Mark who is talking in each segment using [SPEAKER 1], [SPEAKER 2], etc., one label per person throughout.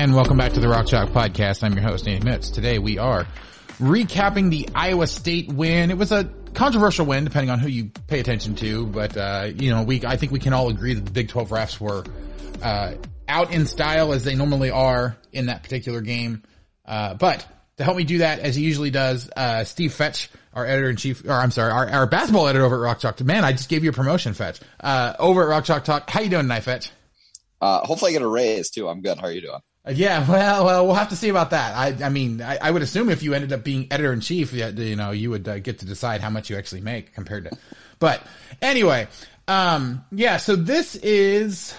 [SPEAKER 1] And welcome back to the Rock Chalk Podcast. I'm your host, Andy Mitz. Today we are recapping the Iowa State win. It was a controversial win, depending on who you pay attention to, but, I think we can all agree that the Big 12 refs were, out in style as they normally are in that particular game. But to help me do that, as he usually does, Steve Fetch, our editor-in-chief, our basketball editor over at Rock Chalk. Man, I just gave you a promotion, Fetch. Over at Rock Chalk Talk. How you doing tonight, Fetch?
[SPEAKER 2] Hopefully I get a raise too. I'm good. How are you doing?
[SPEAKER 1] Yeah, well, we'll have to see about that. I would assume if you ended up being editor-in-chief, you would get to decide how much you actually make compared to, but anyway, so this is,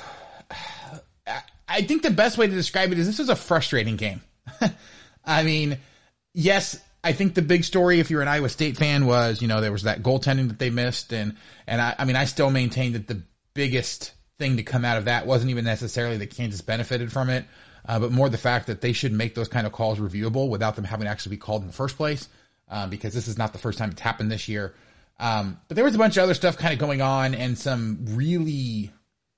[SPEAKER 1] I think the best way to describe it is this was a frustrating game. I mean, yes, I think the big story, if you're an Iowa State fan, was, there was that goaltending that they missed. And I still maintain that the biggest thing to come out of that wasn't even necessarily that Kansas benefited from it, but more the fact that they should make those kind of calls reviewable without them having to actually be called in the first place, because this is not the first time it's happened this year. But there was a bunch of other stuff kind of going on, and some really,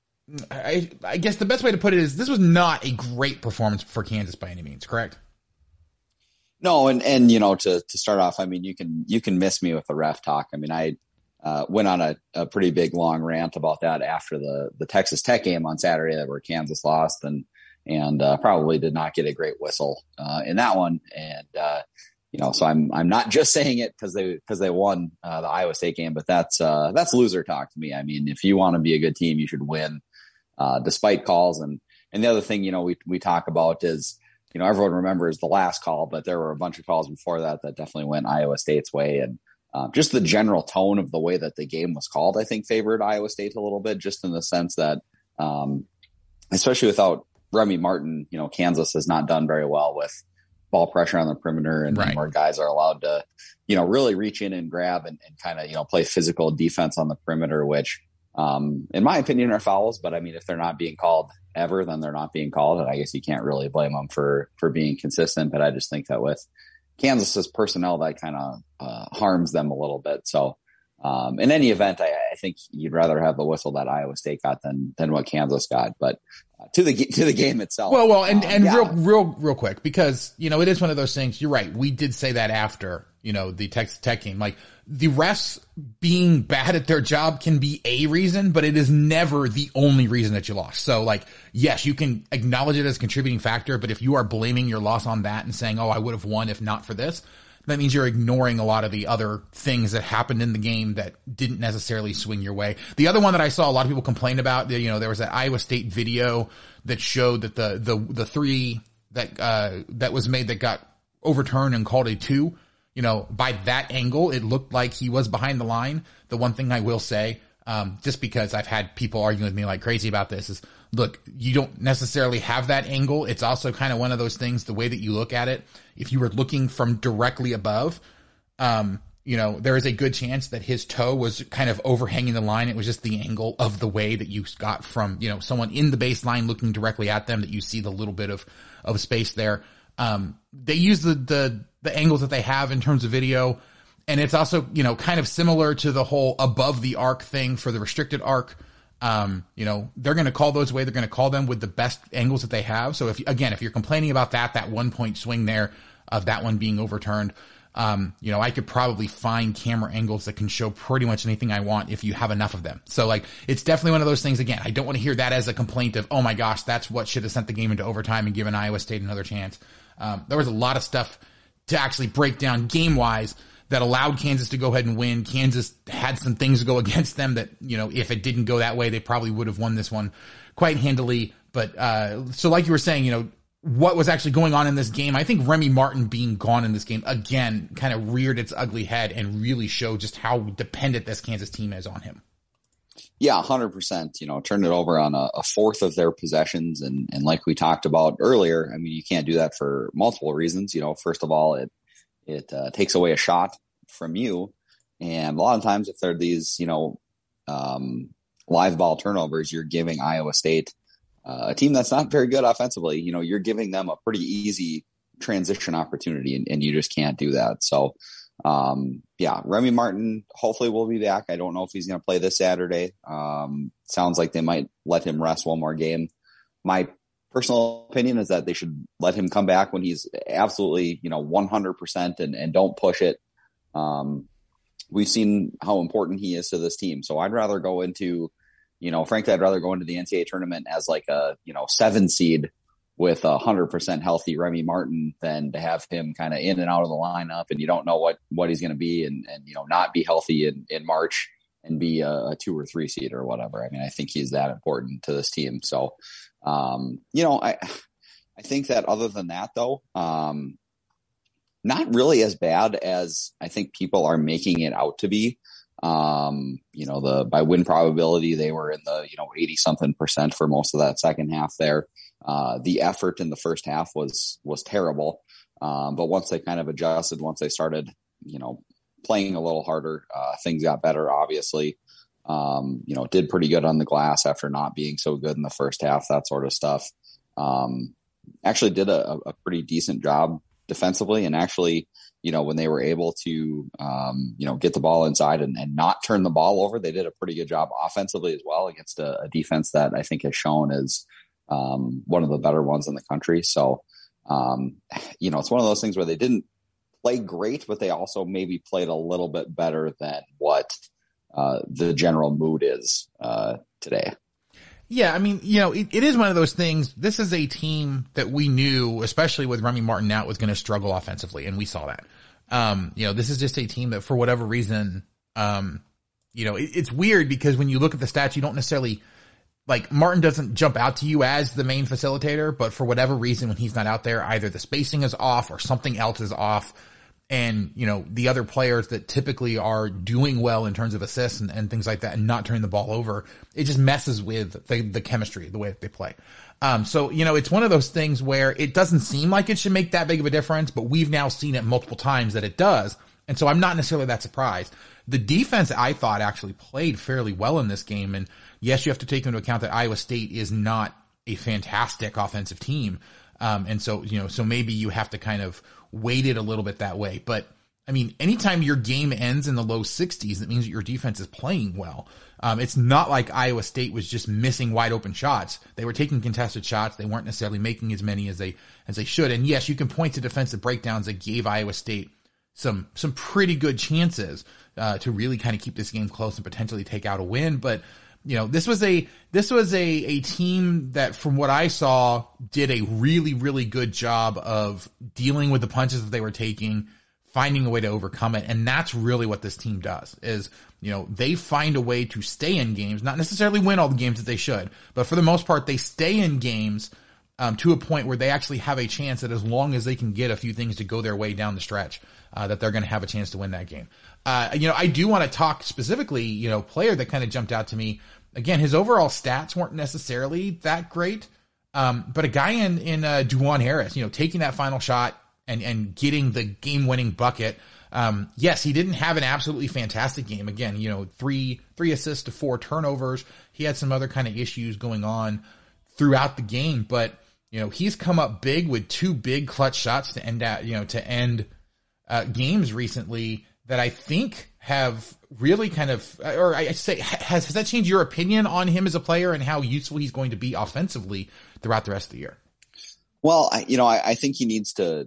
[SPEAKER 1] I guess the best way to put it is this was not a great performance for Kansas by any means, correct?
[SPEAKER 2] No, and to start off, I mean, you can miss me with the ref talk. I mean, I went on a pretty big long rant about that after the Texas Tech game on Saturday where Kansas lost, and probably did not get a great whistle in that one. And so I'm not just saying it because they won the Iowa State game, but that's loser talk to me. I mean, if you want to be a good team, you should win despite calls. And the other thing we talk about is, everyone remembers the last call, but there were a bunch of calls before that definitely went Iowa State's way. And just the general tone of the way that the game was called, I think favored Iowa State a little bit, just in the sense that, especially without Remy Martin, Kansas has not done very well with ball pressure on the perimeter, and
[SPEAKER 1] right,
[SPEAKER 2] where guys are allowed to, really reach in and grab and kind of, play physical defense on the perimeter, which, in my opinion, are fouls. But I mean, if they're not being called ever, then they're not being called. And I guess you can't really blame them for being consistent. But I just think that with Kansas's personnel, that kind of harms them a little bit. So in any event, I think you'd rather have the whistle that Iowa State got than what Kansas got. But to the game itself. Well,
[SPEAKER 1] real quick, because it is one of those things. You're right. We did say that after the Texas Tech game. Like, the refs being bad at their job can be a reason, but it is never the only reason that you lost. So, like, yes, you can acknowledge it as a contributing factor, but if you are blaming your loss on that and saying, "Oh, I would have won if not for this," that means you're ignoring a lot of the other things that happened in the game that didn't necessarily swing your way. The other one that I saw a lot of people complain about, there was that Iowa State video that showed that the three that was made that got overturned and called a 2, by that angle, it looked like he was behind the line. The one thing I will say, just because I've had people arguing with me like crazy about this, is, look, you don't necessarily have that angle. It's also kind of one of those things, the way that you look at it. If you were looking from directly above, there is a good chance that his toe was kind of overhanging the line. It was just the angle of the way that you got from, someone in the baseline looking directly at them, that you see the little bit of space there. They use the angles that they have in terms of video. And it's also, kind of similar to the whole above the arc thing for the restricted arc. They're going to call those way. They're going to call them with the best angles that they have. So if you're complaining about that 1 point swing there of that one being overturned, I could probably find camera angles that can show pretty much anything I want if you have enough of them. So, like, it's definitely one of those things. Again, I don't want to hear that as a complaint of, oh my gosh, that's what should have sent the game into overtime and given Iowa State another chance. There was a lot of stuff to actually break down game wise that allowed Kansas to go ahead and win. Kansas had some things go against them that, if it didn't go that way, they probably would have won this one quite handily. But, so like you were saying, what was actually going on in this game, I think Remy Martin being gone in this game, again, kind of reared its ugly head and really showed just how dependent this Kansas team is on him.
[SPEAKER 2] Yeah, 100%, turned it over on a fourth of their possessions. And like we talked about earlier, I mean, you can't do that for multiple reasons. First of all, it takes away a shot from you. And a lot of times if there are these, live ball turnovers, you're giving Iowa State a team that's not very good offensively. You're giving them a pretty easy transition opportunity, and you just can't do that. So, Remy Martin hopefully will be back. I don't know if he's going to play this Saturday. Sounds like they might let him rest one more game. My personal opinion is that they should let him come back when he's absolutely, 100% and don't push it. We've seen how important he is to this team. So I'd rather go into, frankly, I'd rather go into the NCAA tournament as like a, 7 seed with 100% healthy Remy Martin than to have him kind of in and out of the lineup and you don't know what he's going to be and, not be healthy in March and be a 2 or 3 seed or whatever. I mean, I think he's that important to this team. So, I think that other than that though, not really as bad as I think people are making it out to be. By win probability, they were in the, 80 something % for most of that second half there. The effort in the first half was terrible. But once they kind of adjusted, once they started, playing a little harder, things got better, obviously. Did pretty good on the glass after not being so good in the first half, that sort of stuff. Actually did a pretty decent job defensively and actually, when they were able to, get the ball inside and not turn the ball over, they did a pretty good job offensively as well against a defense that I think has shown as one of the better ones in the country. So, it's one of those things where they didn't play great, but they also maybe played a little bit better than what the general mood is today.
[SPEAKER 1] Yeah, I mean, it is one of those things. This is a team that we knew, especially with Remy Martin out, was going to struggle offensively, and we saw that. This is just a team that, for whatever reason, it's weird because when you look at the stats, you don't necessarily like Martin doesn't jump out to you as the main facilitator, but for whatever reason, when he's not out there, either the spacing is off or something else is off. And, the other players that typically are doing well in terms of assists and things like that and not turning the ball over, it just messes with the chemistry, the way that they play. So, it's one of those things where it doesn't seem like it should make that big of a difference, but we've now seen it multiple times that it does. And so I'm not necessarily that surprised. The defense, I thought, actually played fairly well in this game. And yes, you have to take into account that Iowa State is not a fantastic offensive team. And so, so maybe you have to kind of weight it a little bit that way. But I mean, anytime your game ends in the low 60s, that means that your defense is playing well. It's not like Iowa State was just missing wide open shots. They were taking contested shots. They weren't necessarily making as many as they should. And yes, you can point to defensive breakdowns that gave Iowa State some pretty good chances, to really kind of keep this game close and potentially take out a win. But, this was a team that, from what I saw, did a really, really good job of dealing with the punches that they were taking, finding a way to overcome it. And that's really what this team does is, they find a way to stay in games, not necessarily win all the games that they should, but for the most part, they stay in games, to a point where they actually have a chance that as long as they can get a few things to go their way down the stretch, that they're going to have a chance to win that game. I do want to talk specifically, player that kind of jumped out to me. Again, his overall stats weren't necessarily that great. But a guy in Dajuan Harris, taking that final shot and getting the game winning bucket. Yes, he didn't have an absolutely fantastic game. Again, three assists to 4 turnovers. He had some other kind of issues going on throughout the game, but he's come up big with 2 big clutch shots to end games recently that I think have really kind of, or I say, has that changed your opinion on him as a player and how useful he's going to be offensively throughout the rest of the year?
[SPEAKER 2] Well, I think he needs to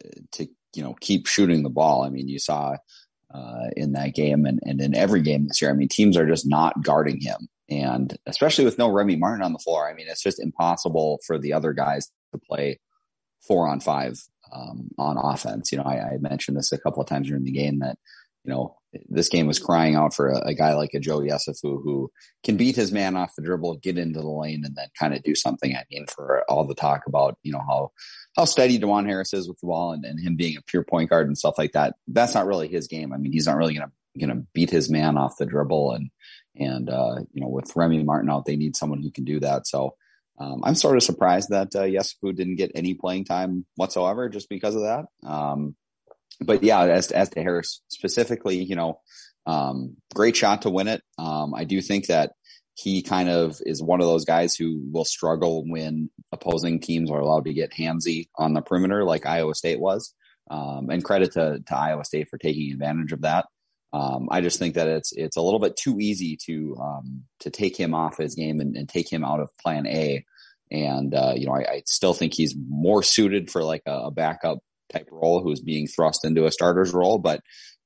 [SPEAKER 2] keep shooting the ball. I mean, you saw in that game and in every game this year, I mean, teams are just not guarding him. And especially with no Remy Martin on the floor, I mean, it's just impossible for the other guys to play 4-on-5 on offense. I mentioned this a couple of times during the game that, this game was crying out for a guy like a Joe Yesufu who can beat his man off the dribble, get into the lane, and then kind of do something. I mean, for all the talk about, how steady Dajuan Harris is with the ball and him being a pure point guard and stuff like that, that's not really his game. I mean, he's not really going to beat his man off the dribble. And with Remy Martin out, they need someone who can do that. So I'm sort of surprised that Yesufu didn't get any playing time whatsoever just because of that. But yeah, as to Harris specifically, great shot to win it. I do think that he kind of is one of those guys who will struggle when opposing teams are allowed to get handsy on the perimeter like Iowa State was. And credit to Iowa State for taking advantage of that. I just think that it's a little bit too easy to take him off his game and take him out of plan A And I still think he's more suited for like a backup type role who's being thrust into a starter's role. But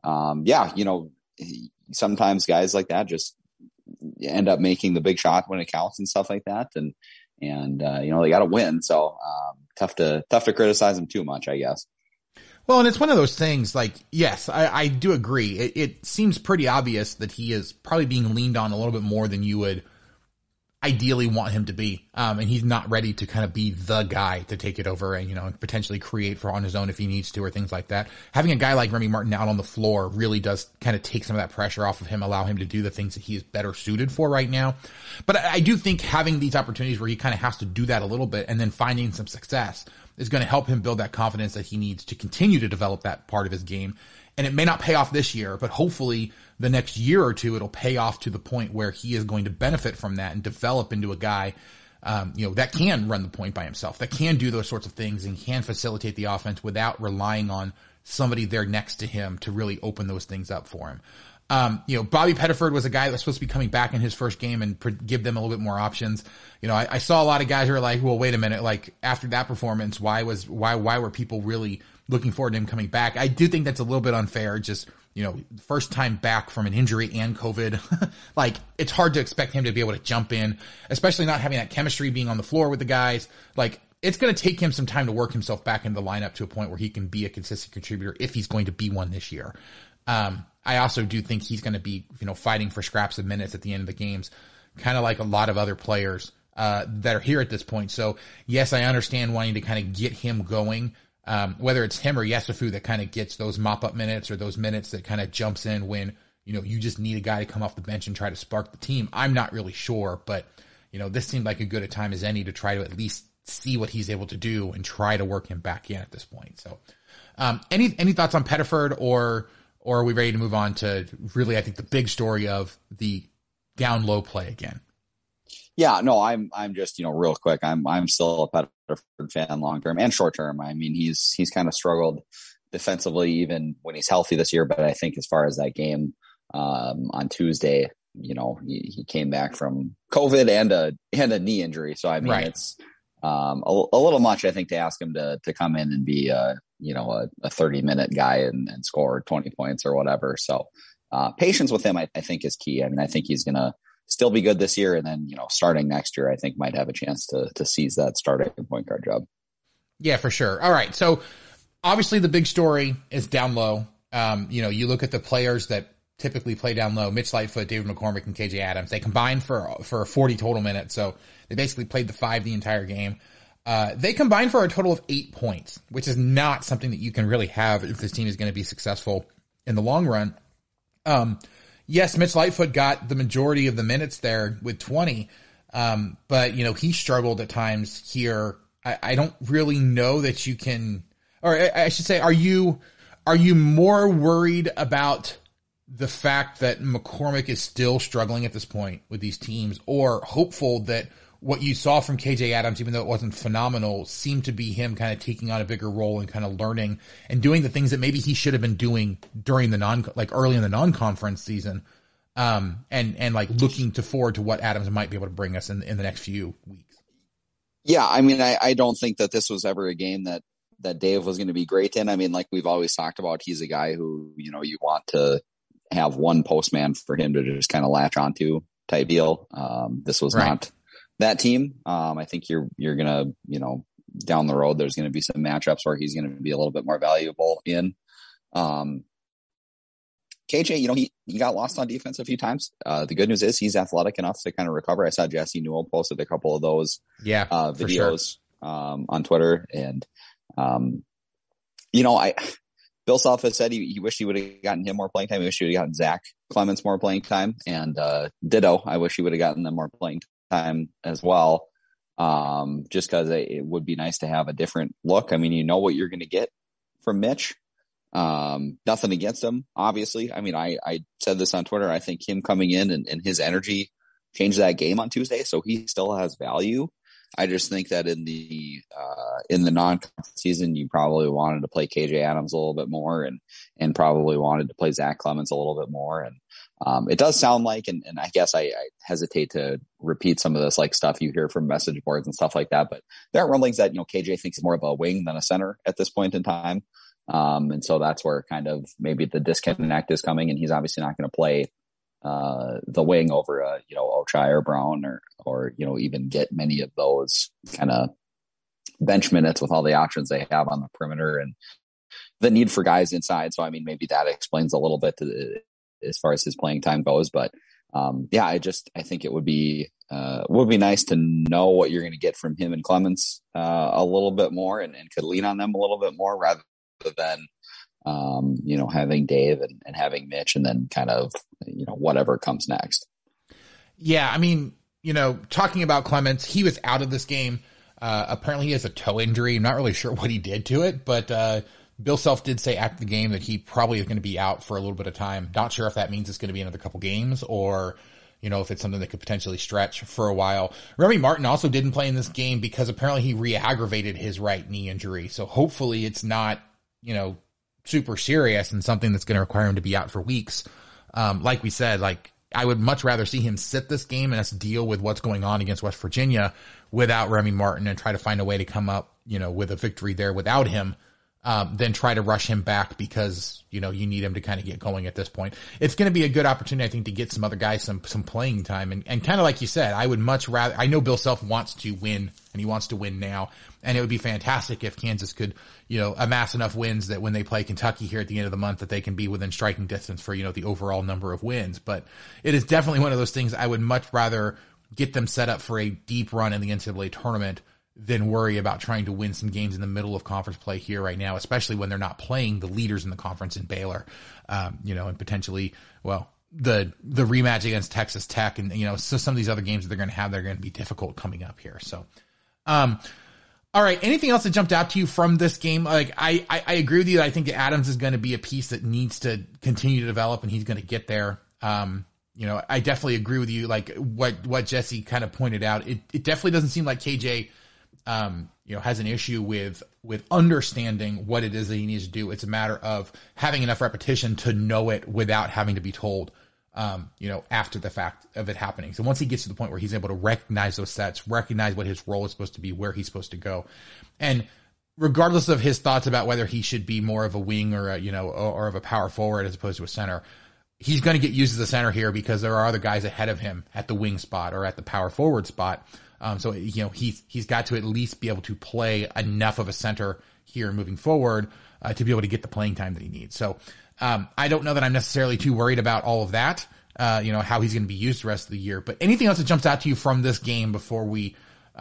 [SPEAKER 2] sometimes guys like that just end up making the big shot when it counts and stuff like that. And they got to win. So tough to criticize him too much, I guess.
[SPEAKER 1] Well, and it's one of those things like, yes, I do agree. It seems pretty obvious that he is probably being leaned on a little bit more than you would ideally want him to be. And he's not ready to kind of be the guy to take it over and, potentially create for on his own if he needs to or things like that. Having a guy like Remy Martin out on the floor really does kind of take some of that pressure off of him, allow him to do the things that he is better suited for right now. But I do think having these opportunities where he kind of has to do that a little bit and then finding some success is going to help him build that confidence that he needs to continue to develop that part of his game. And it may not pay off this year, but hopefully the next year or two, it'll pay off to the point where he is going to benefit from that and develop into a guy, that can run the point by himself, that can do those sorts of things and can facilitate the offense without relying on somebody there next to him to really open those things up for him. Bobby Pettiford was a guy that was supposed to be coming back in his first game and give them a little bit more options. I saw a lot of guys who are like, well, wait a minute, like after that performance, why were people really looking forward to him coming back? I do think that's a little bit unfair. Just, first time back from an injury and COVID, like it's hard to expect him to be able to jump in, especially not having that chemistry being on the floor with the guys. Like it's going to take him some time to work himself back into the lineup to a point where he can be a consistent contributor if he's going to be one this year. I also do think he's going to be, fighting for scraps of minutes at the end of the games, kind of like a lot of other players, that are here at this point. So yes, I understand wanting to kind of get him going, whether it's him or Yesufu that kind of gets those mop up minutes or those minutes that kind of jumps in when, you just need a guy to come off the bench and try to spark the team. I'm not really sure, but this seemed like as good a time as any to try to at least see what he's able to do and try to work him back in at this point. So, any thoughts on Pettiford or are we ready to move on to really, I think, the big story of the down low play again?
[SPEAKER 2] Yeah, no, I'm just, real quick. I'm still a Pettiford fan long term and short term. I mean, he's kind of struggled defensively even when he's healthy this year. But I think as far as that game on Tuesday, he came back from COVID and a knee injury. So I mean, right. It's a little much, I think, to ask him to come in and be a 30-minute guy and score 20 points or whatever. So patience with him, I think, is key. I mean, I think he's going to still be good this year. And then, starting next year, I think might have a chance to seize that starting point guard job. Yeah,
[SPEAKER 1] for sure. All right. So obviously the big story is down low. You look at the players that typically play down low, Mitch Lightfoot, David McCormick, and KJ Adams. They combined for 40 total minutes. So they basically played the 5 the entire game. They combined for a total of 8 points, which is not something that you can really have if this team is going to be successful in the long run. Yes, Mitch Lightfoot got the majority of the minutes there with 20. But he struggled at times here. I don't really know that you can, or I should say, are you more worried about the fact that McCormick is still struggling at this point with these teams, or hopeful that what you saw from KJ Adams, even though it wasn't phenomenal, seemed to be him kind of taking on a bigger role and kind of learning and doing the things that maybe he should have been doing during the early in the non-conference season. And like looking forward to what Adams might be able to bring us in the next few weeks.
[SPEAKER 2] Yeah. I mean, I don't think that this was ever a game that Dave was going to be great in. I mean, like we've always talked about, he's a guy who, you want to have one postman for him to just kind of latch onto type deal. This was not that team. I think you're going to, down the road, there's going to be some matchups where he's going to be a little bit more valuable in. KJ, he got lost on defense a few times. The good news is he's athletic enough to kind of recover. I saw Jesse Newell posted a couple of those videos on Twitter. And, Bill Self has said he wished he would have gotten him more playing time. He wished he would have gotten Zach Clemens more playing time. And ditto, I wish he would have gotten them more playing time as well. Just because it would be nice to have a different look. I mean, you know what you're going to get from Mitch. Nothing against him, obviously. I mean, I said this on Twitter. I think him coming in and his energy changed that game on Tuesday, so he still has value. I just think that in the non-conference season, you probably wanted to play KJ Adams a little bit more and probably wanted to play Zach Clemens a little bit more. And It does sound like, and I guess I hesitate to repeat some of this like stuff you hear from message boards and stuff like that, but there are rumblings that, KJ thinks he's more of a wing than a center at this point in time. And so that's where kind of maybe the disconnect is coming, and he's obviously not going to play the wing over Ochai or Brown or even get many of those kind of bench minutes with all the options they have on the perimeter and the need for guys inside. So, I mean, maybe that explains a little bit as far as his playing time goes. But I think it would be nice to know what you're going to get from him and Clemens a little bit more and could lean on them a little bit more rather than, having Dave and having Mitch and then kind of, whatever comes next.
[SPEAKER 1] Yeah. I mean, talking about Clemens, he was out of this game. Apparently he has a toe injury. I'm not really sure what he did to it, but Bill Self did say after the game that he probably is going to be out for a little bit of time. Not sure if that means it's going to be another couple games or, if it's something that could potentially stretch for a while. Remy Martin also didn't play in this game because apparently he re-aggravated his right knee injury. So hopefully it's not, super serious and something that's going to require him to be out for weeks. Like we said, I would much rather see him sit this game and us deal with what's going on against West Virginia without Remy Martin and try to find a way to come up, with a victory there without him. Then try to rush him back because, you need him to kind of get going at this point. It's going to be a good opportunity, I think, to get some other guys some playing time. And kind of like you said, I would much rather, I know Bill Self wants to win and he wants to win now. And it would be fantastic if Kansas could, amass enough wins that when they play Kentucky here at the end of the month that they can be within striking distance for, the overall number of wins. But it is definitely one of those things I would much rather get them set up for a deep run in the NCAA tournament than worry about trying to win some games in the middle of conference play here right now, especially when they're not playing the leaders in the conference in Baylor, and potentially, the rematch against Texas Tech and, so some of these other games that they're going to have, they're going to be difficult coming up here. So, all right. Anything else that jumped out to you from this game? I agree with you. I think Adams is going to be a piece that needs to continue to develop and he's going to get there. I definitely agree with you. Like what Jesse kind of pointed out, it definitely doesn't seem like KJ, has an issue with understanding what it is that he needs to do. It's a matter of having enough repetition to know it without having to be told, after the fact of it happening. So once he gets to the point where he's able to recognize those sets, recognize what his role is supposed to be, where he's supposed to go. And regardless of his thoughts about whether he should be more of a wing or or of a power forward as opposed to a center, he's going to get used as a center here because there are other guys ahead of him at the wing spot or at the power forward spot. So, he's got to at least be able to play enough of a center here moving forward, to be able to get the playing time that he needs. So, I don't know that I'm necessarily too worried about all of that, how he's going to be used the rest of the year, but anything else that jumps out to you from this game before we,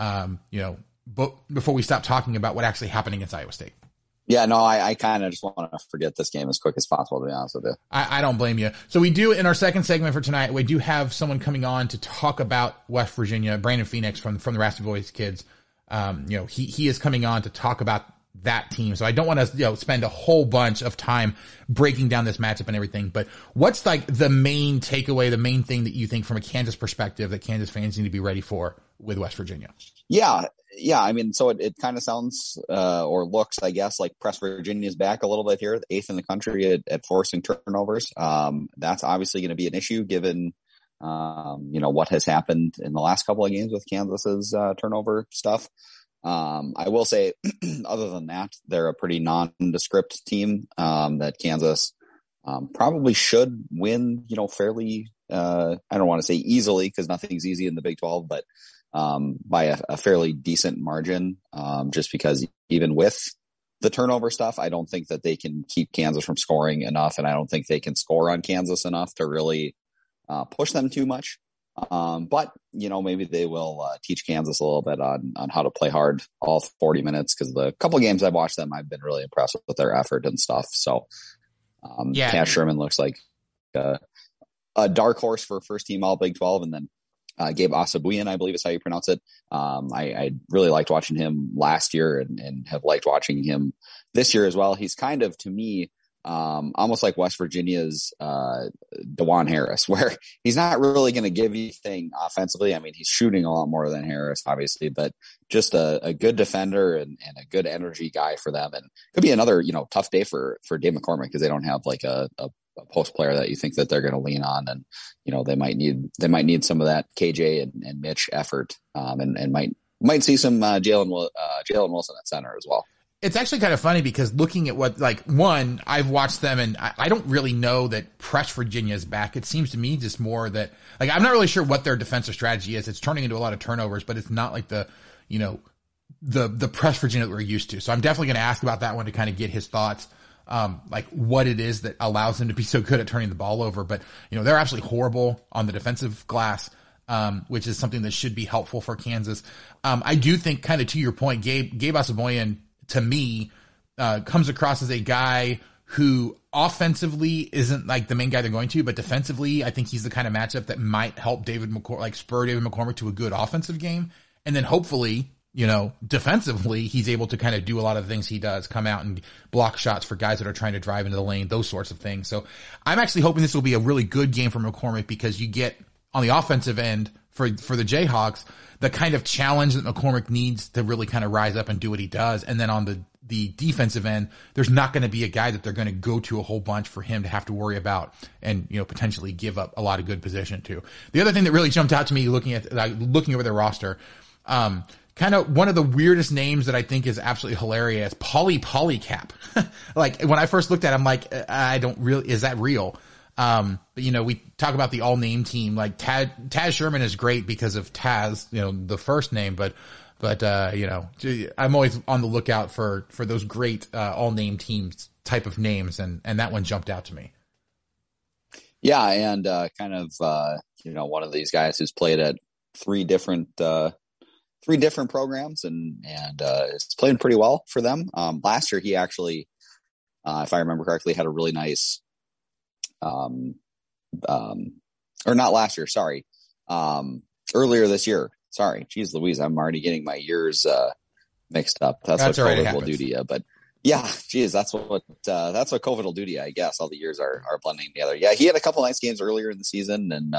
[SPEAKER 1] before we stop talking about what actually happened against Iowa State?
[SPEAKER 2] Yeah, no, I kind of just want to forget this game as quick as possible, to be honest with you.
[SPEAKER 1] I don't blame you. So we do, in our second segment for tonight, we do have someone coming on to talk about West Virginia, Brandon Phoenix from the Raspy Boys kids. He is coming on to talk about that team. So I don't want to, spend a whole bunch of time breaking down this matchup and everything, but what's like the main takeaway, the main thing that you think from a Kansas perspective that Kansas fans need to be ready for with West Virginia?
[SPEAKER 2] Yeah. I mean, so it kind of sounds, or looks, I guess, like Press Virginia is back a little bit here, the 8th in the country at forcing turnovers. That's obviously going to be an issue given, what has happened in the last couple of games with Kansas's, turnover stuff. I will say, other than that, they're a pretty nondescript team, that Kansas, probably should win, fairly, I don't want to say easily because nothing's easy in the Big 12, but, by a fairly decent margin, just because even with the turnover stuff, I don't think that they can keep Kansas from scoring enough. And I don't think they can score on Kansas enough to really, push them too much. But maybe they will, teach Kansas a little bit on how to play hard all 40 minutes. Cause the couple of games I've watched them, I've been really impressed with their effort and stuff. So, Cash Sherman looks like, a dark horse for first team all Big 12. And then, Gabe Asabuyan, I believe is how you pronounce it. I really liked watching him last year and have liked watching him this year as well. He's kind of, to me, almost like West Virginia's DeJuan Harris, where he's not really going to give you anything offensively. I mean, he's shooting a lot more than Harris, obviously, but just a good defender and a good energy guy for them. And could be another, tough day for Dave McCormick because they don't have like a post player that you think that they're going to lean on, and they might need some of that KJ and Mitch effort, and might see some Jalen Wilson at center as well.
[SPEAKER 1] It's actually kind of funny because looking at what, I've watched them and I don't really know that Press Virginia is back. It seems to me just more that, I'm not really sure what their defensive strategy is. It's turning into a lot of turnovers, but it's not like the Press Virginia that we're used to. So I'm definitely going to ask about that one to kind of get his thoughts, what it is that allows them to be so good at turning the ball over. But, they're absolutely horrible on the defensive glass, which is something that should be helpful for Kansas. I do think, kind of to your point, Gabe Asamoah, to me, comes across as a guy who offensively isn't like the main guy they're going to, but defensively, I think he's the kind of matchup that might help spur David McCormick to a good offensive game. And then hopefully, defensively, he's able to kind of do a lot of the things he does, come out and block shots for guys that are trying to drive into the lane, those sorts of things. So I'm actually hoping this will be a really good game for McCormick, because you get on the offensive end for the Jayhawks, the kind of challenge that McCormick needs to really kind of rise up and do what he does. And then on the defensive end, there's not going to be a guy that they're going to go to a whole bunch for him to have to worry about and, potentially give up a lot of good position to. The other thing that really jumped out to me looking over their roster, kind of one of the weirdest names that I think is absolutely hilarious, Polycap. When I first looked at it, I'm like, is that real? But we talk about the all name team, Taz Sherman is great because of Taz, the first name, but I'm always on the lookout for those great, all name teams type of names. And that one jumped out to me.
[SPEAKER 2] Yeah. And, one of these guys who's played at three different programs and is playing pretty well for them. Last year, he actually, if I remember correctly, had a really nice, or not last year, sorry. Earlier this year, sorry. Geez Louise, I'm already getting my years, mixed up. That's what COVID will do to you. But yeah, geez, that's what COVID will do to you, I guess. All the years are blending together. Yeah. He had a couple nice games earlier in the season and,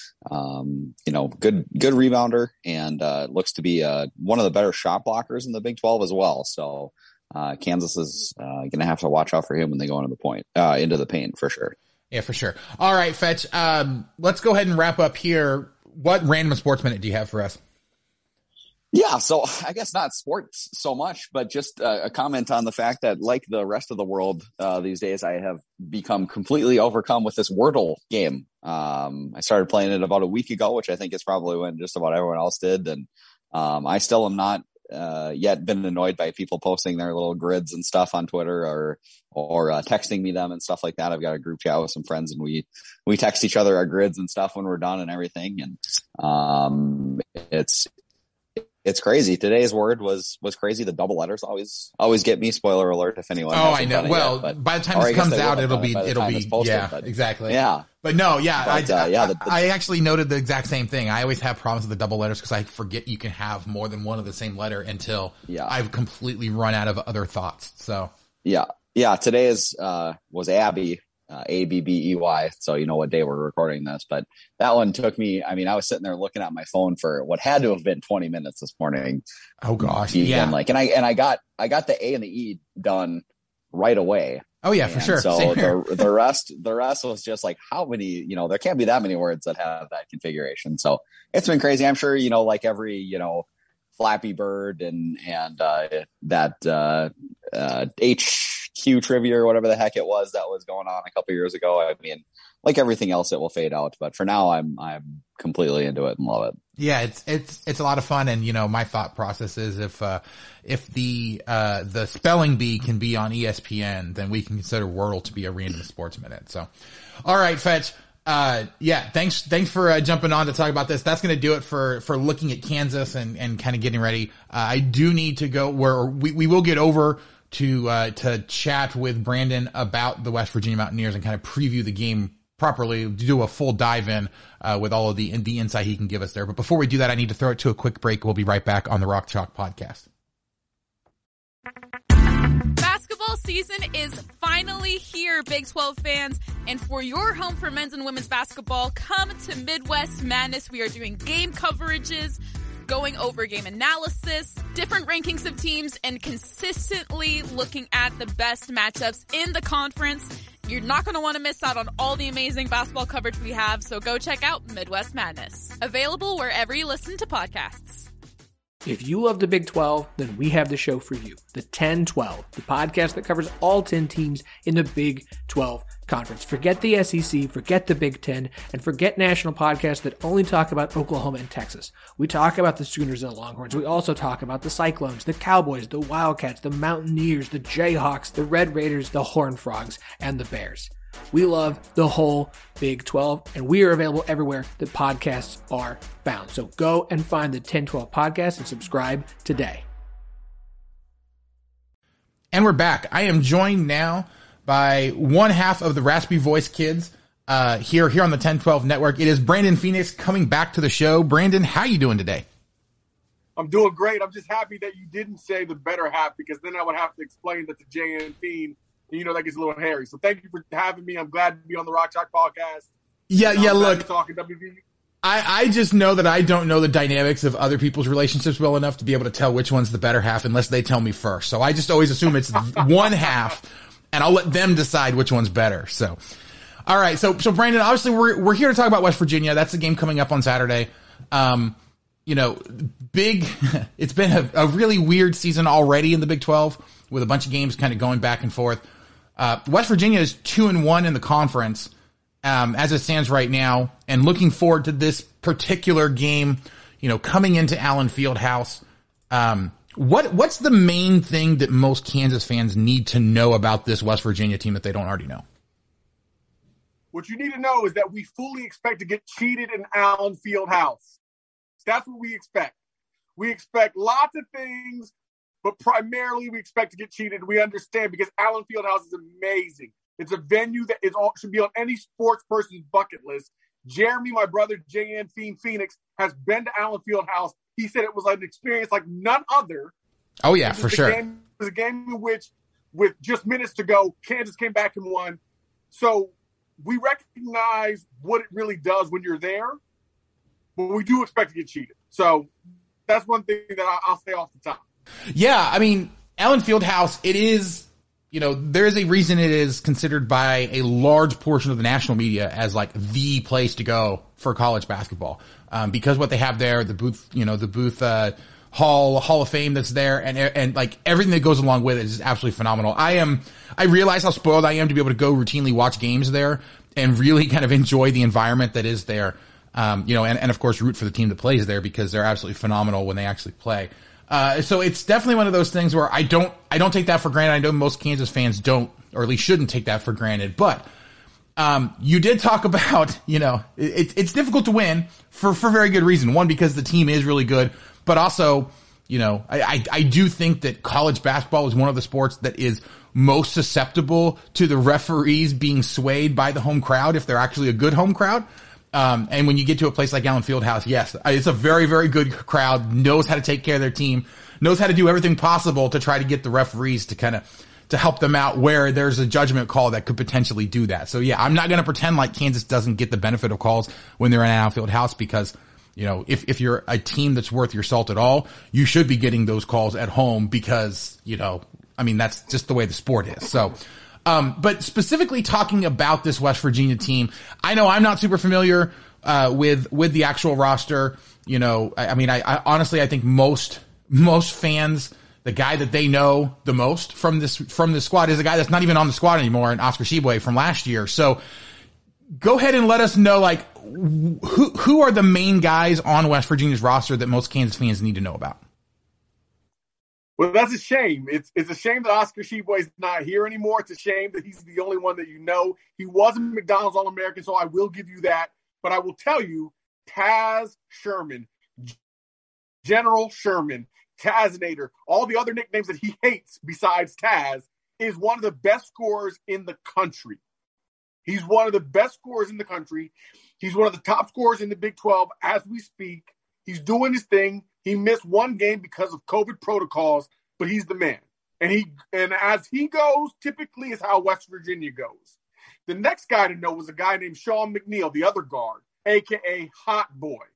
[SPEAKER 2] good rebounder and, looks to be, one of the better shot blockers in the Big 12 as well. So, Kansas is, going to have to watch out for him when they go into the paint for sure.
[SPEAKER 1] Yeah, for sure. All right, Fetch. Let's go ahead and wrap up here. What random sports minute do you have for us?
[SPEAKER 2] Yeah, so I guess not sports so much, but just a comment on the fact that, like the rest of the world these days, I have become completely overcome with this Wordle game. I started playing it about a week ago, which I think is probably when just about everyone else did. And I still am not yet been annoyed by people posting their little grids and stuff on Twitter or texting me them and stuff like that. I've got a group chat with some friends and we text each other our grids and stuff when we're done and everything. And it's crazy. Today's word was crazy. The double letters always get me. Spoiler alert if anyone.
[SPEAKER 1] Oh, I know. Well, by the time this comes out, it'll be posted, yeah, but, exactly.
[SPEAKER 2] Yeah.
[SPEAKER 1] But no, yeah, I actually noted the exact same thing. I always have problems with the double letters because I forget you can have more than one of the same letter until I've completely run out of other thoughts. So
[SPEAKER 2] yeah. Today was Abby. Abbey. So you know what day we're recording this, but that one took me. I mean, I was sitting there looking at my phone for what had to have been 20 minutes this morning.
[SPEAKER 1] Oh gosh.
[SPEAKER 2] Yeah. And I got the A and the E done right away.
[SPEAKER 1] Oh yeah, for sure.
[SPEAKER 2] So the rest was just like, how many, there can't be that many words that have that configuration. So it's been crazy. I'm sure, like every, Flappy Bird and that HQ trivia or whatever the heck it was that was going on a couple years ago. I mean, like everything else, it will fade out. But for now, I'm completely into it and love it.
[SPEAKER 1] Yeah, it's a lot of fun. And my thought process is if the spelling bee can be on ESPN, then we can consider Wordle to be a random sports minute. So, all right, Fetch. Thanks for jumping on to talk about this. That's going to do it for looking at Kansas and kind of getting ready. I do need to go where we will get over to chat with Brandon about the West Virginia Mountaineers and kind of preview the game properly, do a full dive in with all of the insight he can give us there. But before we do that, I need to throw it to a quick break. We'll be right back on the Rock Chalk Podcast.
[SPEAKER 3] Basketball season is finally here, Big 12 fans. And for your home for men's and women's basketball, come to Midwest Madness. We are doing game coverages, going over game analysis, different rankings of teams, and consistently looking at the best matchups in the conference. You're not going to want to miss out on all the amazing basketball coverage we have, so go check out Midwest Madness. Available wherever you listen to podcasts.
[SPEAKER 4] If you love the Big 12, then we have the show for you. The 10-12, the podcast that covers all 10 teams in the Big 12 Conference. Forget the SEC, forget the Big 10, and forget national podcasts that only talk about Oklahoma and Texas. We talk about the Sooners and the Longhorns. We also talk about the Cyclones, the Cowboys, the Wildcats, the Mountaineers, the Jayhawks, the Red Raiders, the Horned Frogs, and the Bears. We love the whole Big 12, and we are available everywhere that podcasts are found. So go and find the 10-12 podcast and subscribe today.
[SPEAKER 1] And we're back. I am joined now by one half of the Raspy Voice Kids here on the 10-12 network. It is Brandon Phoenix coming back to the show. Brandon, how you doing today?
[SPEAKER 5] I'm doing great. I'm just happy that you didn't say the better half, because then I would have to explain that to JN Fiend. You know, that gets a little hairy. So thank you for having me. I'm glad to be on the Rock Chalk podcast.
[SPEAKER 1] Yeah, look,
[SPEAKER 5] talking WV.
[SPEAKER 1] I just know that I don't know the dynamics of other people's relationships well enough to be able to tell which one's the better half unless they tell me first. So I just always assume it's one half, and I'll let them decide which one's better. So, all right. So Brandon, obviously we're here to talk about West Virginia. That's the game coming up on Saturday. You know, it's been a really weird season already in the Big 12 with a bunch of games kind of going back and forth. West Virginia is 2-1 in the conference, as it stands right now, and looking forward to this particular game, you know, coming into Allen Fieldhouse. What's the main thing that most Kansas fans need to know about this West Virginia team that they don't already know?
[SPEAKER 5] What you need to know is that we fully expect to get cheated in Allen Fieldhouse. That's what we expect. We expect lots of things, but primarily we expect to get cheated. We understand because Allen Fieldhouse is amazing. It's a venue that should be on any sports person's bucket list. Jeremy, my brother, JN Fiend Phoenix, has been to Allen Fieldhouse. He said it was an experience like none other.
[SPEAKER 1] Oh, yeah, for sure.
[SPEAKER 5] It was a game in which, with just minutes to go, Kansas came back and won. So we recognize what it really does when you're there, but we do expect to get cheated. So that's one thing that I'll say off the top.
[SPEAKER 1] Yeah, I mean, Allen Fieldhouse, it is, you know, there is a reason it is considered by a large portion of the national media as like the place to go for college basketball. Because what they have there, the booth, Hall of Fame that's there, and like everything that goes along with it is absolutely phenomenal. I realize how spoiled I am to be able to go routinely watch games there and really kind of enjoy the environment that is there. You know, and of course root for the team that plays there because they're absolutely phenomenal when they actually play. So it's definitely one of those things where I don't take that for granted. I know most Kansas fans don't, or at least shouldn't take that for granted. But, you did talk about, you know, it's difficult to win for very good reason. One, because the team is really good, but also, you know, I do think that college basketball is one of the sports that is most susceptible to the referees being swayed by the home crowd if they're actually a good home crowd. And when you get to a place like Allen Fieldhouse, yes, it's a very, very good crowd, knows how to take care of their team, knows how to do everything possible to try to get the referees to kind of, to help them out where there's a judgment call that could potentially do that. So yeah, I'm not going to pretend like Kansas doesn't get the benefit of calls when they're in Allen Fieldhouse because, you know, if you're a team that's worth your salt at all, you should be getting those calls at home because, you know, I mean, that's just the way the sport is. So, but specifically talking about this West Virginia team, I know I'm not super familiar, with the actual roster. You know, I mean, I honestly, I think most fans, the guy that they know the most from this squad is a guy that's not even on the squad anymore, and Oscar Tshiebwe from last year. So go ahead and let us know, like, who are the main guys on West Virginia's roster that most Kansas fans need to know about?
[SPEAKER 5] Well, that's a shame. It's a shame that Oscar Tshiebwe is not here anymore. It's a shame that he's the only one that you know. He was a McDonald's All-American, so I will give you that. But I will tell you, Taz Sherman, General Sherman, Tazinator, all the other nicknames that he hates besides Taz, is one of the best scorers in the country. He's one of the best scorers in the country. He's one of the top scorers in the Big 12 as we speak. He's doing his thing. He missed one game because of COVID protocols, but he's the man. And as he goes, typically is how West Virginia goes. The next guy to know was a guy named Sean McNeil, the other guard, a.k.a. Hot Boy.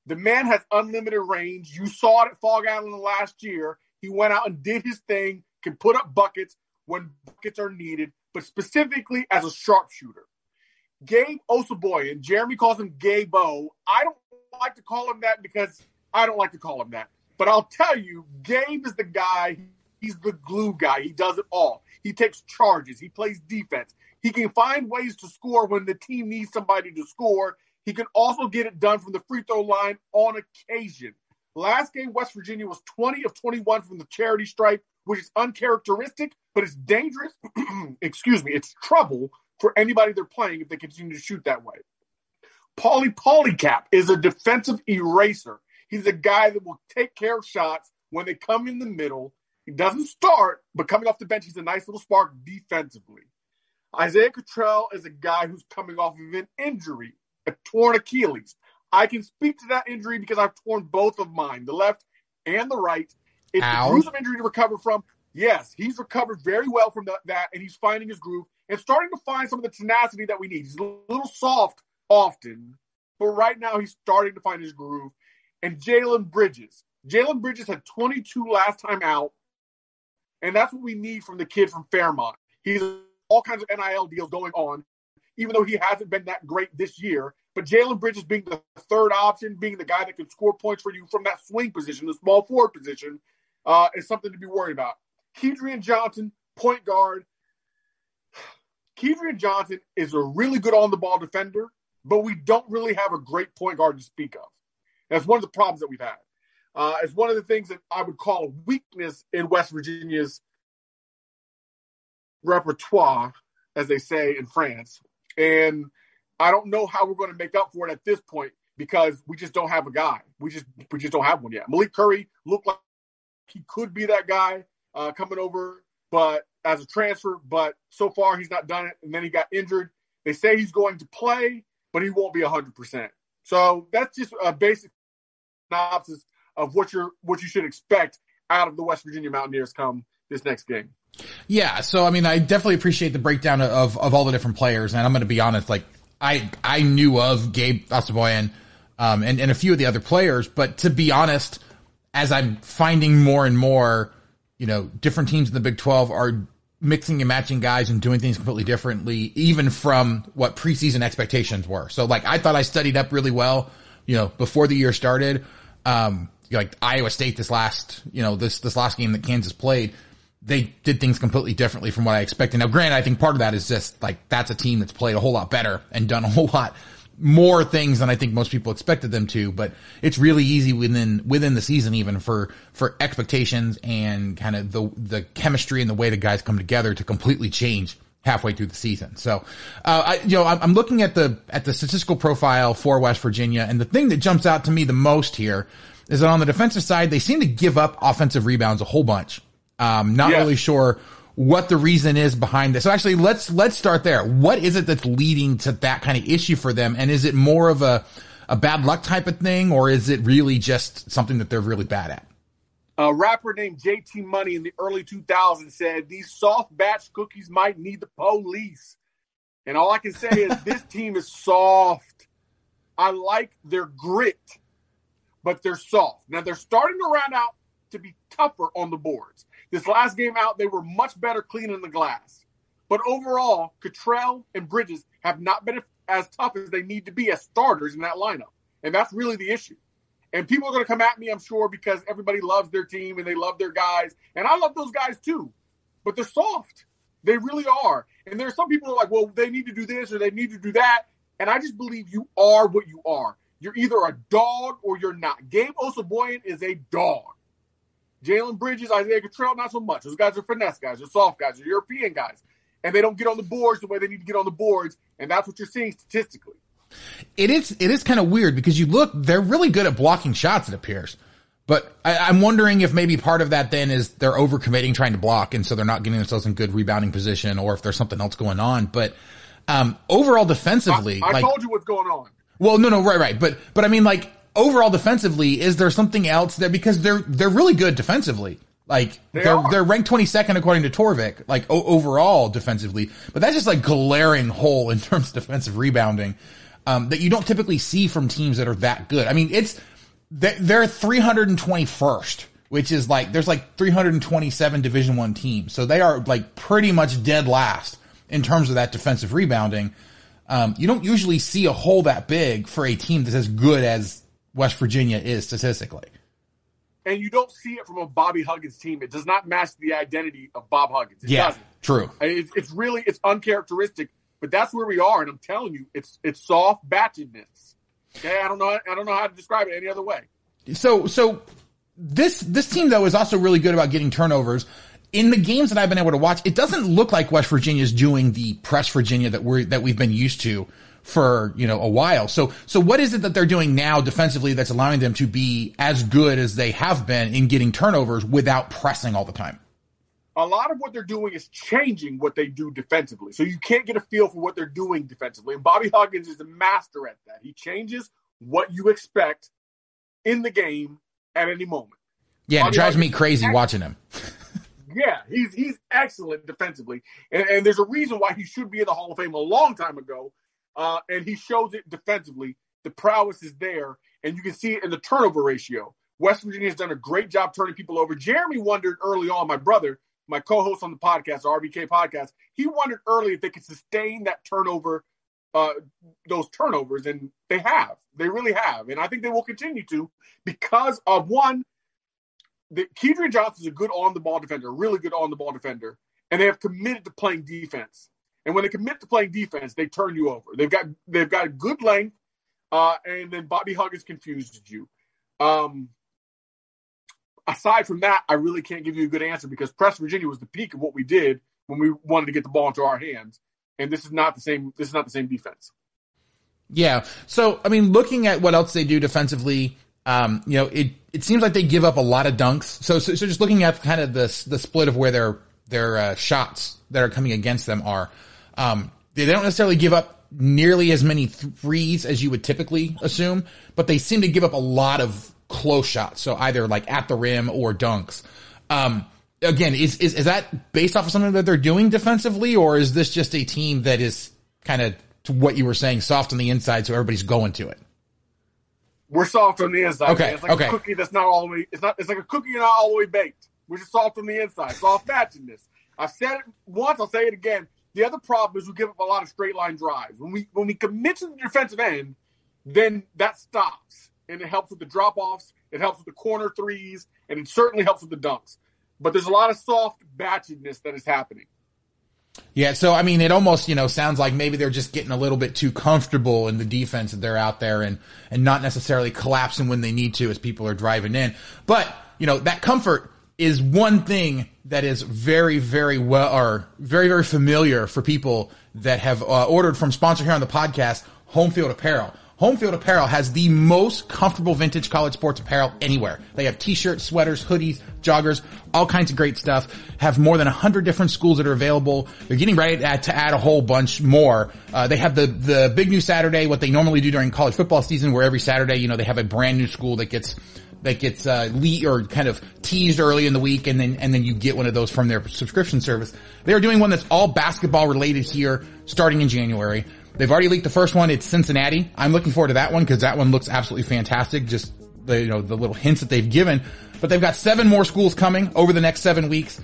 [SPEAKER 5] The man has unlimited range. You saw it at Fog Island last year. He went out and did his thing, can put up buckets when buckets are needed, but specifically as a sharpshooter. Gabe Osabuohien, Jeremy calls him Gabe-O. I don't like to call him that because I don't like to call him that. But I'll tell you, Gabe is the guy. He's the glue guy. He does it all. He takes charges. He plays defense. He can find ways to score when the team needs somebody to score. He can also get it done from the free throw line on occasion. Last game, West Virginia was 20 of 21 from the charity stripe, which is uncharacteristic, but it's dangerous. Excuse me. It's trouble for anybody they're playing if they continue to shoot that way. Paulie Polycap is a defensive eraser. He's a guy that will take care of shots when they come in the middle. He doesn't start, but coming off the bench, he's a nice little spark defensively. Isaiah Cottrell is a guy who's coming off of an injury, a torn Achilles. I can speak to that injury because I've torn both of mine, the left and the right. It's a gruesome injury to recover from. Yes, he's recovered very well from that, and he's finding his groove and starting to find some of the tenacity that we need. He's a little soft often, but right now he's starting to find his groove. And Jalen Bridges. Jalen Bridges had 22 last time out, and that's what we need from the kid from Fairmont. He's all kinds of NIL deals going on, even though he hasn't been that great this year. But Jalen Bridges being the third option, being the guy that can score points for you from that swing position, the small forward position, is something to be worried about. Kedrian Johnson, point guard. Kedrian Johnson is a really good on-the-ball defender, but we don't really have a great point guard to speak of. That's one of the problems that we've had. It's one of the things that I would call a weakness in West Virginia's repertoire, as they say in France. And I don't know how we're going to make up for it at this point because we just don't have a guy. We just don't have one yet. Malik Curry looked like he could be that guy coming over, but as a transfer, but so far he's not done it. And then he got injured. They say he's going to play, but he won't be 100%. So that's just a basic synopsis of what you should expect out of the West Virginia Mountaineers come this next game.
[SPEAKER 1] Yeah. So, I mean, I definitely appreciate the breakdown of all the different players. And I'm going to be honest, like I knew of Gabe Osabuohien, and a few of the other players, but to be honest, as I'm finding more and more, different teams in the Big 12 are mixing and matching guys and doing things completely differently, even from what preseason expectations were. So like, I thought I studied up really well, before the year started. Like Iowa State this last game that Kansas played, they did things completely differently from what I expected. Now, granted, I think part of that is just like, that's a team that's played a whole lot better and done a whole lot more things than I think most people expected them to, but it's really easy within the season, even for expectations and kind of the chemistry and the way the guys come together to completely change halfway through the season. So, I'm looking at the statistical profile for West Virginia, and the thing that jumps out to me the most here is that on the defensive side, they seem to give up offensive rebounds a whole bunch. Really sure what the reason is behind this. So actually, let's start there. What is it that's leading to that kind of issue for them? And is it more of a bad luck type of thing, or is it really just something that they're really bad at?
[SPEAKER 5] A rapper named JT Money in the early 2000s said, "These soft batch cookies might need the police." And all I can say is this team is soft. I like their grit, but they're soft. Now they're starting to round out to be tougher on the boards. This last game out, they were much better cleaning the glass. But overall, Cottrell and Bridges have not been as tough as they need to be as starters in that lineup. And that's really the issue. And people are going to come at me, I'm sure, because everybody loves their team and they love their guys. And I love those guys too. But they're soft. They really are. And there are some people who are like, well, they need to do this or they need to do that. And I just believe you are what you are. You're either a dog or you're not. Gabe Osabuohien is a dog. Jalen Bridges, Isaiah Cottrell, not so much. Those guys are finesse guys. They're soft guys. They're European guys. And they don't get on the boards the way they need to get on the boards. And that's what you're seeing statistically.
[SPEAKER 1] It is kind of weird because you look, they're really good at blocking shots, it appears. But I'm wondering if maybe part of that then is they're overcommitting trying to block, and so they're not getting themselves in good rebounding position, or if there's something else going on. But overall defensively...
[SPEAKER 5] I told you what's going on.
[SPEAKER 1] Well, no, right. But I mean, like, overall defensively, is there something else there? Because they're really good defensively. Like, they're ranked 22nd according to Torvik, like, overall defensively. But that's just like glaring hole in terms of defensive rebounding that you don't typically see from teams that are that good. I mean, they're 321st, which is like, there's like 327 Division I teams. So they are like pretty much dead last in terms of that defensive rebounding. You don't usually see a hole that big for a team that's as good as West Virginia is statistically.
[SPEAKER 5] And you don't see it from a Bobby Huggins team. It does not match the identity of Bob Huggins. It doesn't.
[SPEAKER 1] True.
[SPEAKER 5] It's uncharacteristic, but that's where we are. And I'm telling you, it's soft batchedness. Okay. I don't know how to describe it any other way.
[SPEAKER 1] So this team though is also really good about getting turnovers. In the games that I've been able to watch, it doesn't look like West Virginia is doing the press Virginia that we've been used to for, a while. So what is it that they're doing now defensively that's allowing them to be as good as they have been in getting turnovers without pressing all the time?
[SPEAKER 5] A lot of what they're doing is changing what they do defensively. So you can't get a feel for what they're doing defensively. And Bobby Huggins is the master at that. He changes what you expect in the game at any moment.
[SPEAKER 1] Yeah, and it drives me crazy watching him.
[SPEAKER 5] Yeah, he's excellent defensively. And there's a reason why he should be in the Hall of Fame a long time ago. And he shows it defensively. The prowess is there, and you can see it in the turnover ratio. West Virginia has done a great job turning people over. Jeremy wondered early on, my brother, my co-host on the podcast, the RBK podcast, he wondered early if they could sustain that turnover, those turnovers, and they have. They really have. And I think they will continue to because of, one, Kedrian Johnson is a good on-the-ball defender, a really good on-the-ball defender, and they have committed to playing defense. And when they commit to playing defense, they turn you over. They've got good length, and then Bobby Huggins confuses you. Aside from that, I really can't give you a good answer because Press Virginia was the peak of what we did when we wanted to get the ball into our hands, and this is not the same. This is not the same defense.
[SPEAKER 1] Yeah. So I mean, looking at what else they do defensively, it seems like they give up a lot of dunks. So just looking at kind of the split of where their shots that are coming against them are. They don't necessarily give up nearly as many threes as you would typically assume, but they seem to give up a lot of close shots. So either like at the rim or dunks. Again, is that based off of something that they're doing defensively, or is this just a team that is kind of, to what you were saying, soft on the inside, so everybody's going to it?
[SPEAKER 5] We're soft on the inside.
[SPEAKER 1] Okay.
[SPEAKER 5] Man. It's like a cookie that's not all the way. It's like a cookie not all the way baked. We're just soft on the inside. Soft batchiness. I've said it once. I'll say it again. The other problem is we give up a lot of straight line drives. When we commit to the defensive end, then that stops, and it helps with the drop offs. It helps with the corner threes, and it certainly helps with the dunks. But there's a lot of soft batchedness that is happening.
[SPEAKER 1] Yeah, so I mean, it almost, sounds like maybe they're just getting a little bit too comfortable in the defense that they're out there and not necessarily collapsing when they need to as people are driving in. But, that comfort is one thing that is very, very well, or very, very familiar for people that have ordered from sponsor here on the podcast, Home Field Apparel. Home Field Apparel has the most comfortable vintage college sports apparel anywhere. They have t-shirts, sweaters, hoodies, joggers, all kinds of great stuff. Have more than 100 different schools that are available. They're getting ready to add a whole bunch more. They have the Big New Saturday, what they normally do during college football season, where every Saturday, they have a brand new school that gets or kind of teased early in the week, and then you get one of those from their subscription service. They are doing one that's all basketball related here, starting in January. They've already leaked the first one. It's Cincinnati. I'm looking forward to that one because that one looks absolutely fantastic. Just the little hints that they've given, but they've got 7 more schools coming over the next 7 weeks.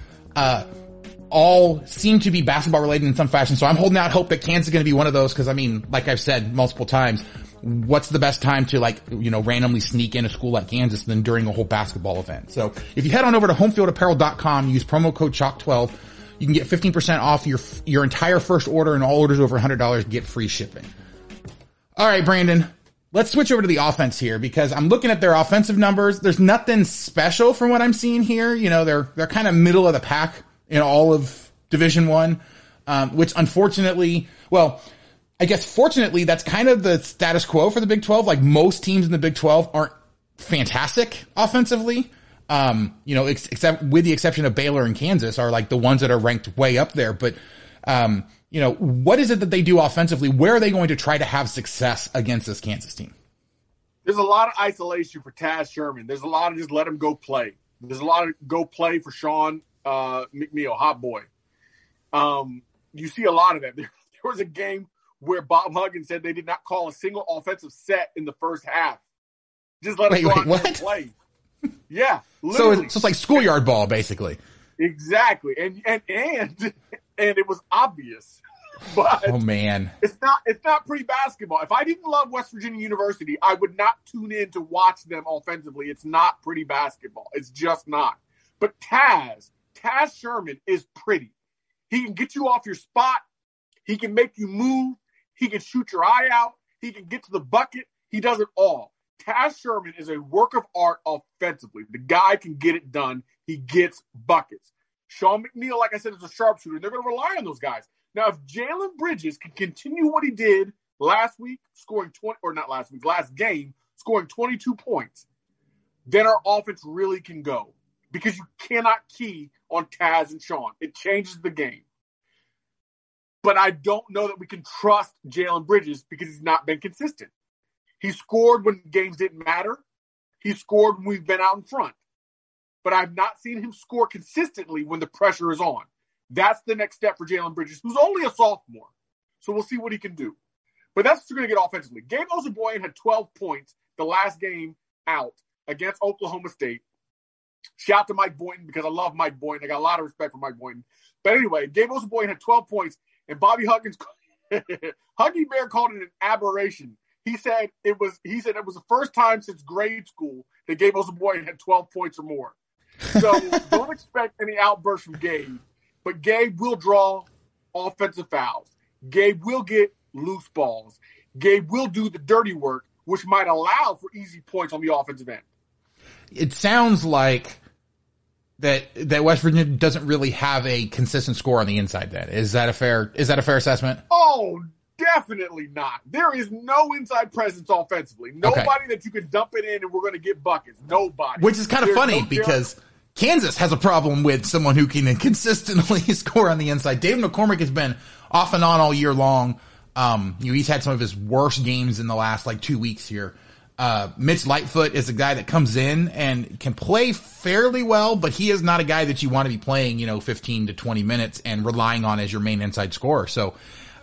[SPEAKER 1] All seem to be basketball related in some fashion. So I'm holding out hope that Kansas is going to be one of those because, I mean, like I've said multiple times, what's the best time to randomly sneak in a school like Kansas than during a whole basketball event? So if you head on over to homefieldapparel.com, use promo code CHALK12, you can get 15% off your entire first order, and all orders over $100 get free shipping. All right, Brandon, let's switch over to the offense here because I'm looking at their offensive numbers. There's nothing special from what I'm seeing here. They're kind of middle of the pack in all of Division I, which unfortunately, I guess fortunately, that's kind of the status quo for the Big 12. Like most teams in the Big 12 aren't fantastic offensively. Except with the exception of Baylor and Kansas are like the ones that are ranked way up there. But, what is it that they do offensively? Where are they going to try to have success against this Kansas team?
[SPEAKER 5] There's a lot of isolation for Taz Sherman. There's a lot of just let him go play. There's a lot of go play for Sean McNeil, hot boy. You see a lot of that. There was a game where Bob Huggins said they did not call a single offensive set in the first half. Just let him go out
[SPEAKER 1] what?
[SPEAKER 5] and play. Yeah, literally.
[SPEAKER 1] So it's like schoolyard ball, basically.
[SPEAKER 5] Exactly, and it was obvious. But
[SPEAKER 1] oh man,
[SPEAKER 5] it's not pretty basketball. If I didn't love West Virginia University, I would not tune in to watch them offensively. It's not pretty basketball. It's just not. But Taz Sherman is pretty. He can get you off your spot. He can make you move. He can shoot your eye out. He can get to the bucket. He does it all. Taz Sherman is a work of art offensively. The guy can get it done. He gets buckets. Sean McNeil, like I said, is a sharpshooter. They're going to rely on those guys. Now, if Jalen Bridges can continue what he did last game, scoring 22 points, then our offense really can go. Because you cannot key on Taz and Sean. It changes the game. But I don't know that we can trust Jalen Bridges because he's not been consistent. He scored when games didn't matter. He scored when we've been out in front. But I've not seen him score consistently when the pressure is on. That's the next step for Jalen Bridges, who's only a sophomore. So we'll see what he can do. But that's what you're going to get offensively. Gabe Osabuoye had 12 points the last game out against Oklahoma State. Shout out to Mike Boynton because I love Mike Boynton. I got a lot of respect for Mike Boynton. But anyway, Gabe Osabuoye had 12 points, and Bobby Huggins, Huggy Bear called it an aberration. He said it was the first time since grade school that Gabe Osabuoye had 12 points or more. So don't expect any outbursts from Gabe. But Gabe will draw offensive fouls. Gabe will get loose balls. Gabe will do the dirty work, which might allow for easy points on the offensive end.
[SPEAKER 1] It sounds like that West Virginia doesn't really have a consistent score on the inside then. Is that a fair assessment?
[SPEAKER 5] Oh, definitely not. There is no inside presence offensively. Nobody that you can dump it in and we're going to get buckets. Nobody.
[SPEAKER 1] Which is kind of funny because Kansas has a problem with someone who can consistently score on the inside. David McCormick has been off and on all year long. He's had some of his worst games in the last 2 weeks here. Mitch Lightfoot is a guy that comes in and can play fairly well, but he is not a guy that you want to be playing, 15 to 20 minutes and relying on as your main inside scorer. So,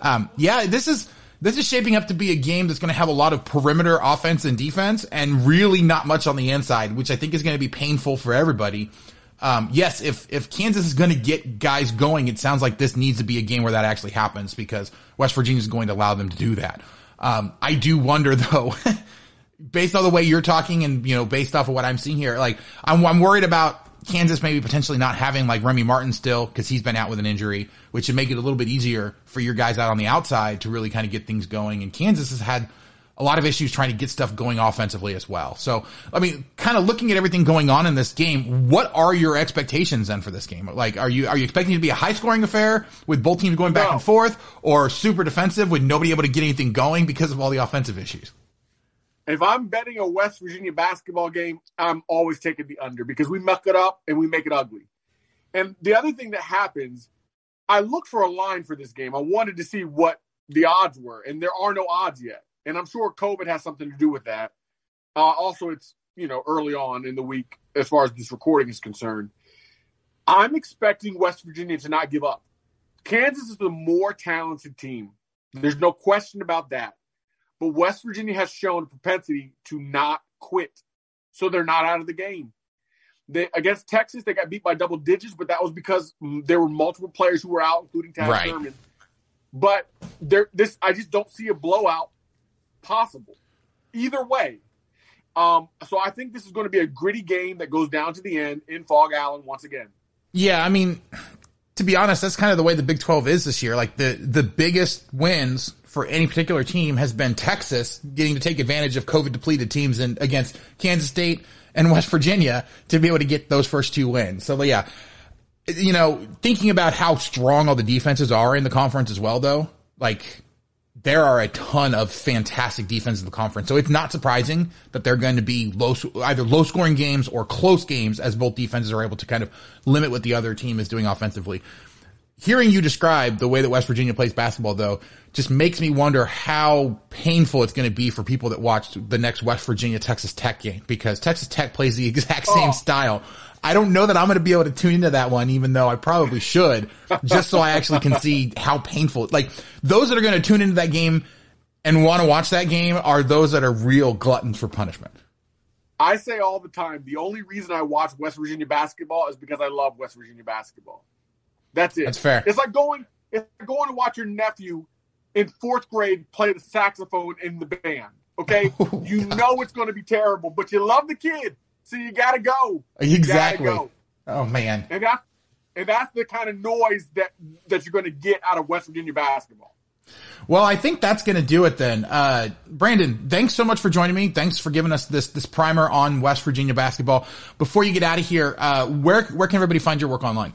[SPEAKER 1] this is shaping up to be a game that's going to have a lot of perimeter offense and defense and really not much on the inside, which I think is going to be painful for everybody. Yes, if Kansas is going to get guys going, it sounds like this needs to be a game where that actually happens because West Virginia is going to allow them to do that. I do wonder though, based on the way you're talking and, based off of what I'm seeing here, I'm worried about Kansas maybe potentially not having Remy Martin still because he's been out with an injury, which should make it a little bit easier for your guys out on the outside to really kind of get things going. And Kansas has had a lot of issues trying to get stuff going offensively as well. So, kind of looking at everything going on in this game, what are your expectations then for this game? Are you expecting it to be a high scoring affair with both teams going back and forth, or super defensive with nobody able to get anything going because of all the offensive issues?
[SPEAKER 5] If I'm betting a West Virginia basketball game, I'm always taking the under because we muck it up and we make it ugly. And the other thing that happens, I looked for a line for this game. I wanted to see what the odds were, and there are no odds yet. And I'm sure COVID has something to do with that. Also, it's, early on in the week as far as this recording is concerned. I'm expecting West Virginia to not give up. Kansas is the more talented team. There's no question about that. But West Virginia has shown a propensity to not quit. So they're not out of the game. Against Texas, they got beat by double digits, but that was because there were multiple players who were out, including Taz Sherman. But I just don't see a blowout possible either way. So I think this is going to be a gritty game that goes down to the end in Fog Allen once again. Yeah,
[SPEAKER 1] to be honest, that's kind of the way the Big 12 is this year. The biggest wins for any particular team has been Texas getting to take advantage of COVID depleted teams against Kansas State and West Virginia to be able to get those first two wins. So yeah, thinking about how strong all the defenses are in the conference as well, though, there are a ton of fantastic defenses in the conference. So it's not surprising that they're going to be either low scoring games or close games as both defenses are able to kind of limit what the other team is doing offensively. Hearing you describe the way that West Virginia plays basketball, though, just makes me wonder how painful it's going to be for people that watch the next West Virginia-Texas Tech game, because Texas Tech plays the exact same style. I don't know that I'm going to be able to tune into that one, even though I probably should, just so I actually can see how painful. Those that are going to tune into that game and want to watch that game are those that are real gluttons for punishment.
[SPEAKER 5] I say all the time, the only reason I watch West Virginia basketball is because I love West Virginia basketball. That's it.
[SPEAKER 1] That's fair.
[SPEAKER 5] It's like going to watch your nephew in 4th grade play the saxophone in the band. Okay? You know it's going to be terrible, but you love the kid, so you got to go.
[SPEAKER 1] Exactly.
[SPEAKER 5] You gotta go.
[SPEAKER 1] Oh, man.
[SPEAKER 5] And that's the kind of noise that you're going to get out of West Virginia basketball.
[SPEAKER 1] Well, I think that's going to do it then. Brandon, thanks so much for joining me. Thanks for giving us this primer on West Virginia basketball. Before you get out of here, where can everybody find your work online?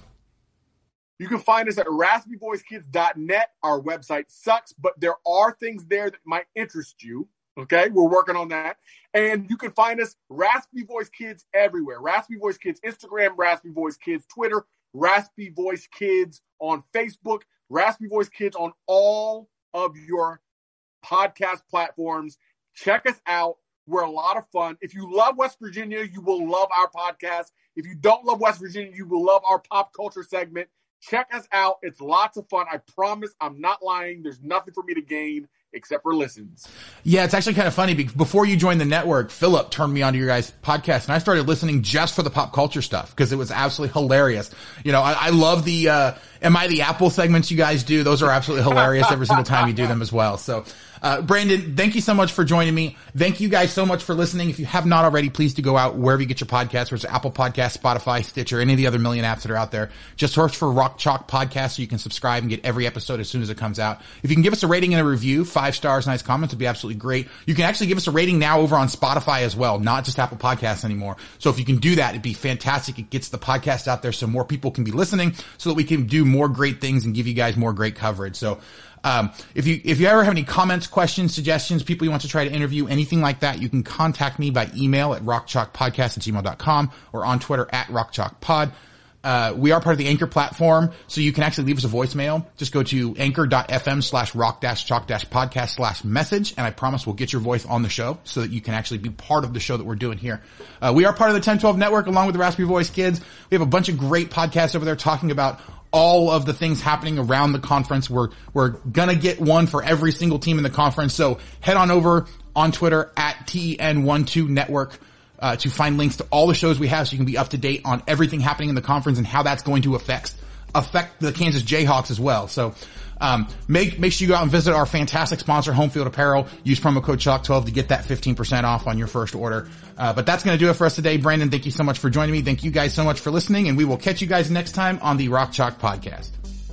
[SPEAKER 5] You can find us at raspyvoicekids.net. Our website sucks, but there are things there that might interest you. Okay, we're working on that. And you can find us, Raspy Voice Kids, everywhere. Raspy Voice Kids Instagram, Raspy Voice Kids Twitter, Raspy Voice Kids on Facebook, Raspy Voice Kids on all of your podcast platforms. Check us out. We're a lot of fun. If you love West Virginia, you will love our podcast. If you don't love West Virginia, you will love our pop culture segment. Check us out. It's lots of fun. I promise I'm not lying. There's nothing for me to gain except for listens.
[SPEAKER 1] Yeah, it's actually kind of funny because before you joined the network, Philip turned me onto your guys' podcast, and I started listening just for the pop culture stuff because it was absolutely hilarious. You know, I love the Am I the Apple segments you guys do. Those are absolutely hilarious every single time you do them as well. So, Brandon, thank you so much for joining me. Thank you guys so much for listening. If you have not already, please do go out wherever you get your podcasts, whether it's Apple Podcasts, Spotify, Stitcher, any of the other million apps that are out there. Just search for Rock Chalk Podcast so you can subscribe and get every episode as soon as it comes out. If you can give us a rating and a review, 5 stars, nice comments, would be absolutely great. You can actually give us a rating now over on Spotify as well, not just Apple Podcasts anymore. So if you can do that, it'd be fantastic. It gets the podcast out there so more people can be listening so that we can do more great things and give you guys more great coverage. So, if you ever have any comments, questions, suggestions, people you want to try to interview, anything like that, you can contact me by email at rockchalkpodcast@gmail.com or on Twitter at rockchalkpod. We are part of the Anchor platform, so you can actually leave us a voicemail. Just go to anchor.fm/rock-chalk-podcast/message, and I promise we'll get your voice on the show so that you can actually be part of the show that we're doing here. We are part of the 1012 Network along with the Raspy Voice Kids. We have a bunch of great podcasts over there talking about all of the things happening around the conference. We're gonna get one for every single team in the conference. So head on over on Twitter at TEN12 Network to find links to all the shows we have so you can be up to date on everything happening in the conference and how that's going to affect the Kansas Jayhawks as well. So make sure you go out and visit our fantastic sponsor, Home Field Apparel. Use promo code CHALK12 to get that 15% off on your first order. But that's going to do it for us today. Brandon, thank you so much for joining me. Thank you guys so much for listening, and we will catch you guys next time on the Rock Chalk Podcast.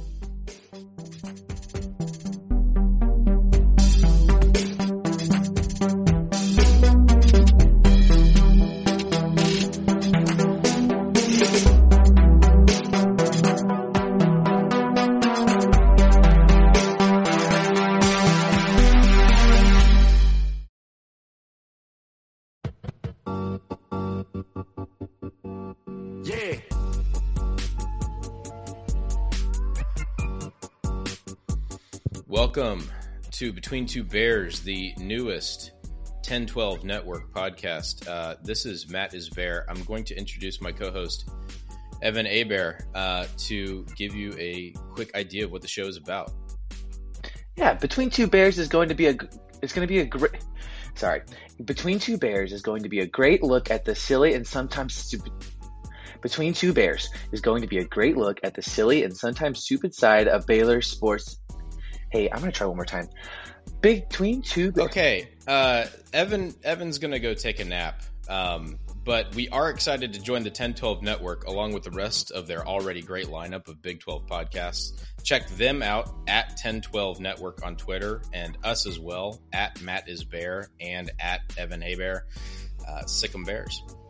[SPEAKER 6] Welcome to Between Two Bears, the newest 1012 Network podcast. This is Matt is Bear. I'm going to introduce my co-host, Evan Hebert, to give you a quick idea of what the show is about.
[SPEAKER 7] Yeah, Between Two Bears is going to be Between Two Bears is going to be a great look at the silly and sometimes stupid. Between Two Bears is going to be a great look at the silly and sometimes stupid side of Baylor sports. Hey, I'm going to try one more time. Between Two Bears. Okay,
[SPEAKER 6] Evan's going to go take a nap, but we are excited to join the 1012 Network along with the rest of their already great lineup of Big 12 podcasts. Check them out at 1012 Network on Twitter and us as well at Matt is Bear and at Evan Hebert. Sick 'em Bears.